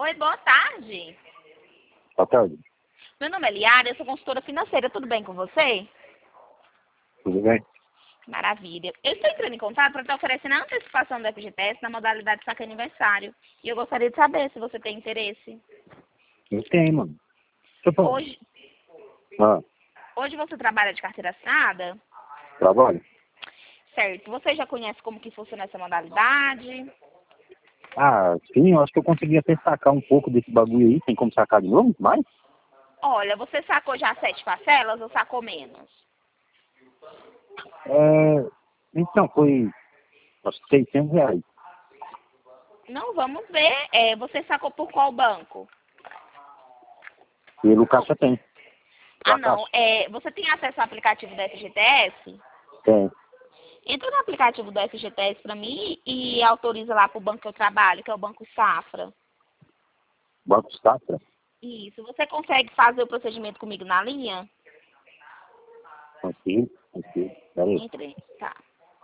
Oi, boa tarde. Boa tarde. Meu nome é Liara, eu sou consultora financeira. Tudo bem com você? Tudo bem? Maravilha. Eu estou entrando em contato para estar oferecendo a antecipação do FGTS na modalidade saque aniversário. E eu gostaria de saber se você tem interesse. Eu tenho, mano. Deixa eu falar. Hoje, Ah, hoje você trabalha de carteira assinada? trabalho? Certo. Você já conhece como que funciona essa modalidade? Ah, sim, eu acho que eu consegui até sacar um pouco desse bagulho aí. Tem como sacar de novo? Mais? Olha, você sacou já 7 parcelas ou sacou menos? Então, foi acho que R$ 600. Não, vamos ver. Você sacou por qual banco? Pelo Caixa tem. Ah, Da não. Caixa. Você tem acesso ao aplicativo do FGTS? Tem. Entra no aplicativo do FGTS para mim e autoriza lá para o banco que eu trabalho, que é o Banco Safra. Banco Safra? Isso. Você consegue fazer o procedimento comigo na linha? Consigo. Pera aí. Entre. Tá.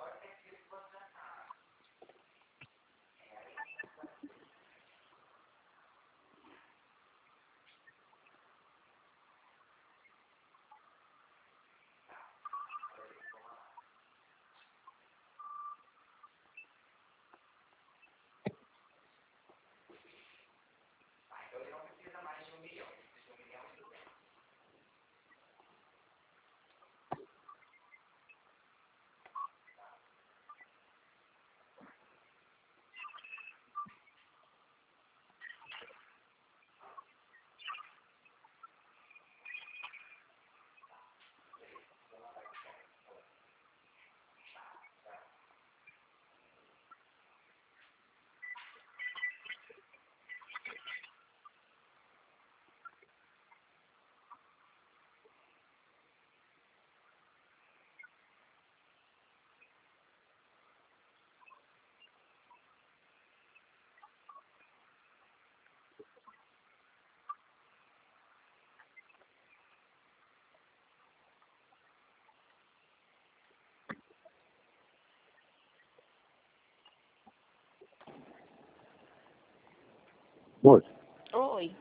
Moço, Oi.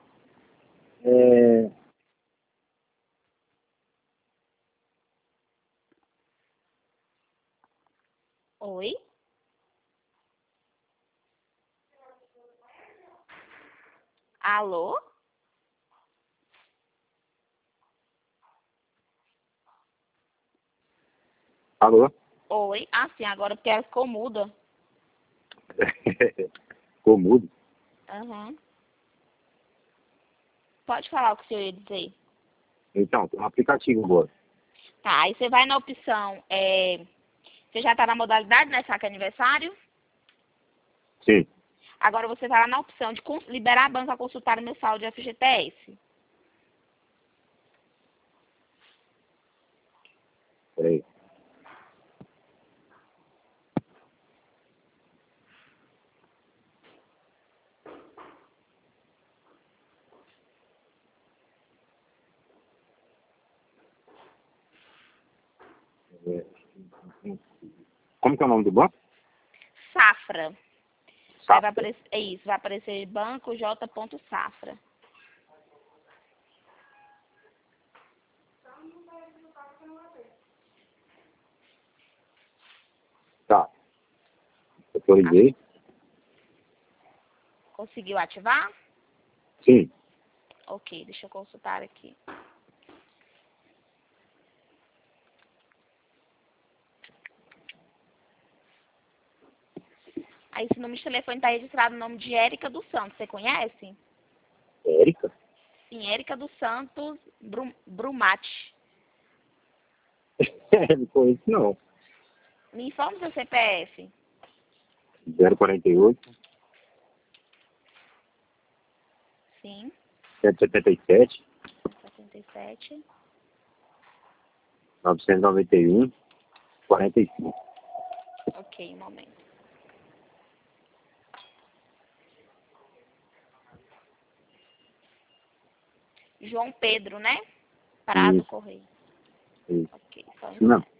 é... Oi? Alô? Alô? Oi? Ah, sim, agora porque ela ficou muda. Ficou mudo. Aham. Pode falar o que o senhor ia dizer. Então, tem um aplicativo agora. Tá, aí você vai na opção. Você já está na modalidade, né? Saque aniversário? Sim. Agora você vai lá na opção de liberar a banca a consultar o meu saldo de FGTS. Peraí. É, Como que é o nome do banco? Safra. Aí vai Safra. aparecer, é isso, vai aparecer banco J. Safra. Tá. Autorizei. Conseguiu ativar? Sim. Ok, deixa eu consultar aqui. Aí esse número de telefone está registrado no nome de Érica dos Santos. Você conhece? Érica? Sim, Érica dos Santos Brumati. Não conheço, não. Me informe seu CPF. 048, Sim, 177, 77. 991, 45. Ok, um momento. João Pedro, né? Prado Isso, Correia. isso. Ok, só um Não. instante.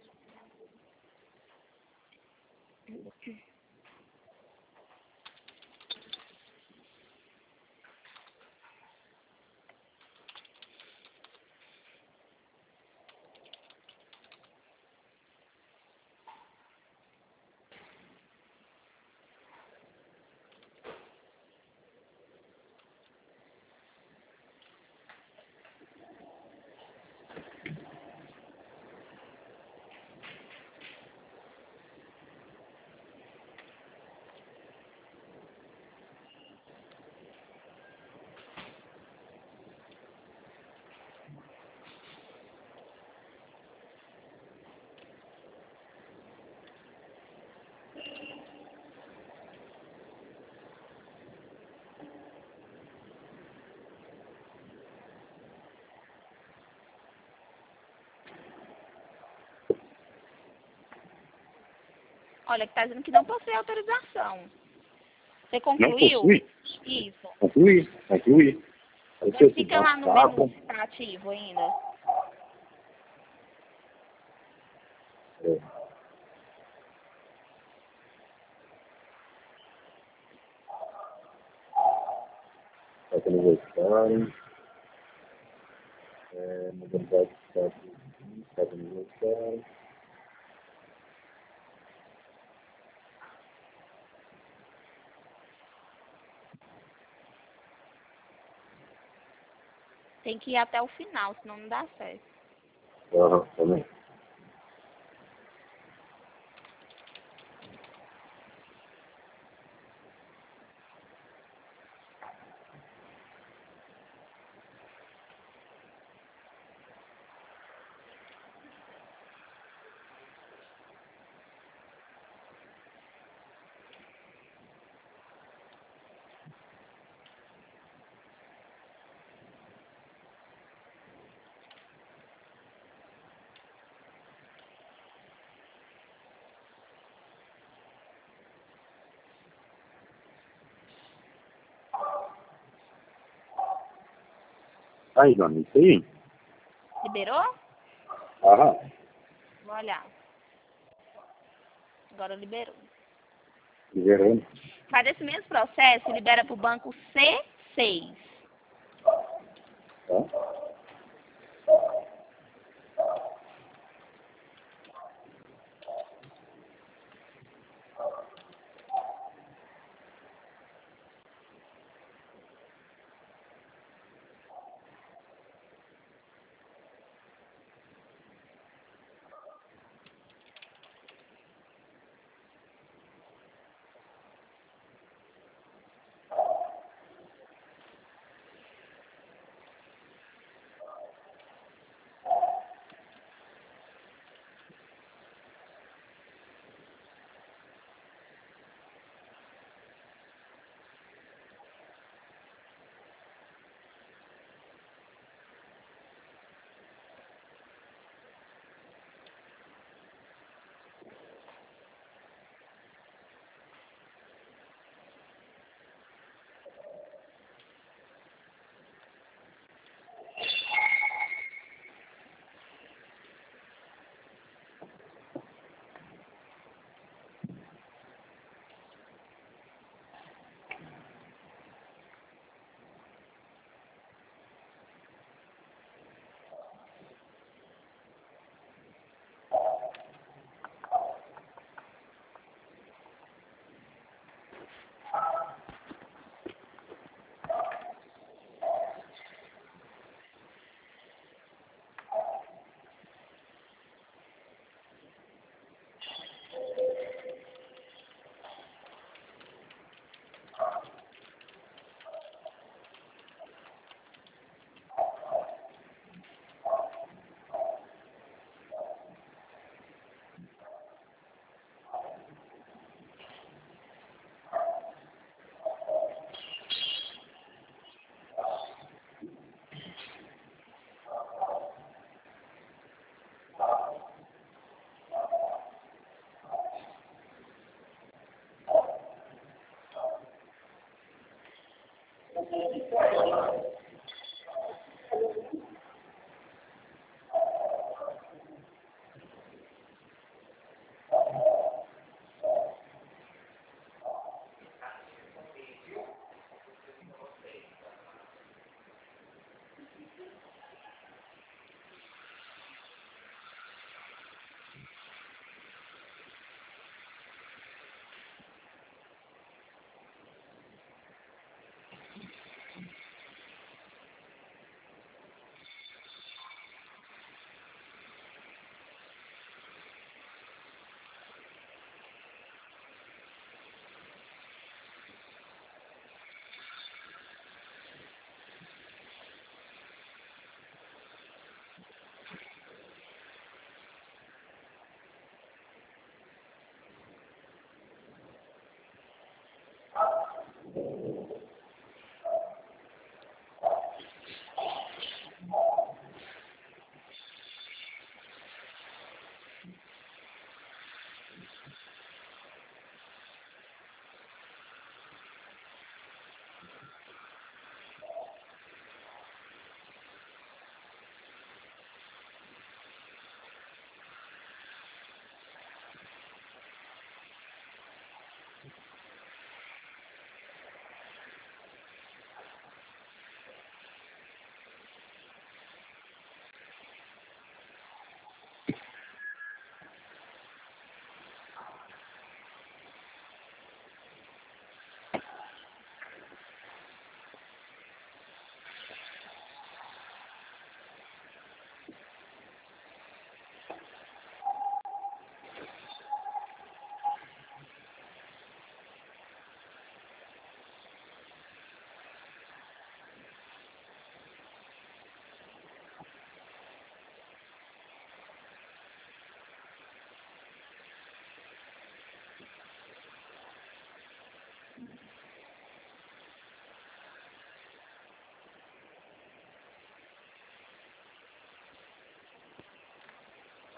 Olha, que tá dizendo que não possui autorização. Você Não concluiu? possui? Isso. Concluí. Verifica lá no menu se tá ativo ainda. Está aniversário. Modalidade de aniversário. Tem que ir até o final, senão não dá certo. Aham, também. Aí, dona, isso aí? Liberou? Aham. Vou olhar. Agora liberou. Liberando. Faz esse mesmo processo e libera para o banco C6. Tá?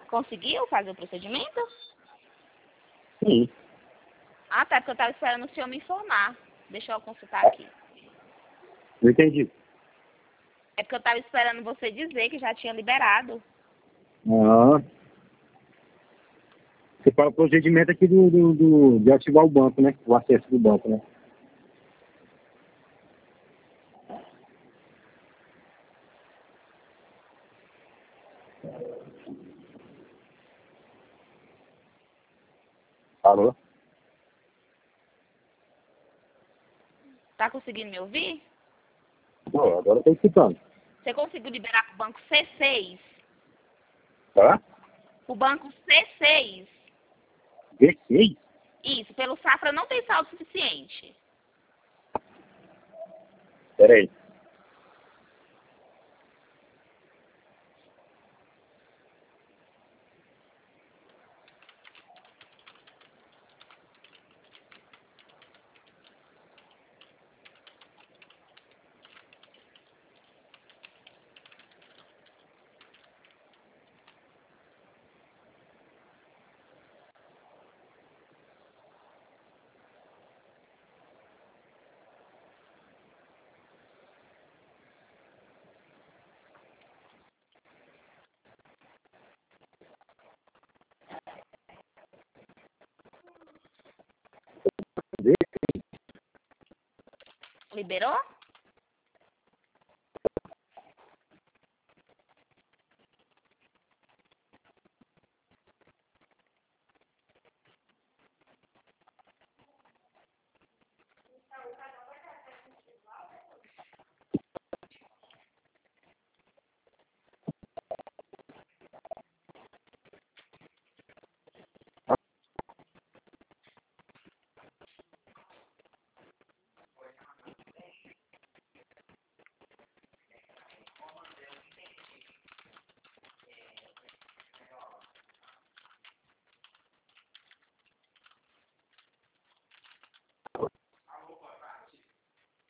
Conseguiu fazer o procedimento? Sim. Ah, tá, porque eu estava esperando o senhor me informar. Deixa eu consultar aqui. Não entendi. É porque eu estava esperando você dizer que já tinha liberado. Ah. Você fala o procedimento aqui de ativar o banco, né? O acesso do banco, né? Alô? Tá conseguindo me ouvir? Pô, agora eu tô escutando. Você conseguiu liberar para o banco C6? Tá? O banco C6? V6? Isso, pelo Safra não tem saldo suficiente. Peraí. Liberou?